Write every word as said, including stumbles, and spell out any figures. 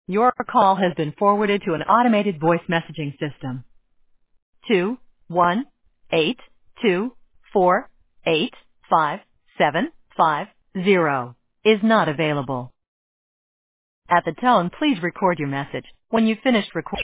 Your call has been forwarded to an automated voice messaging system. Two one eight two four eight five seven five zero is not available. At the tone, please record your message. When you've finished recording,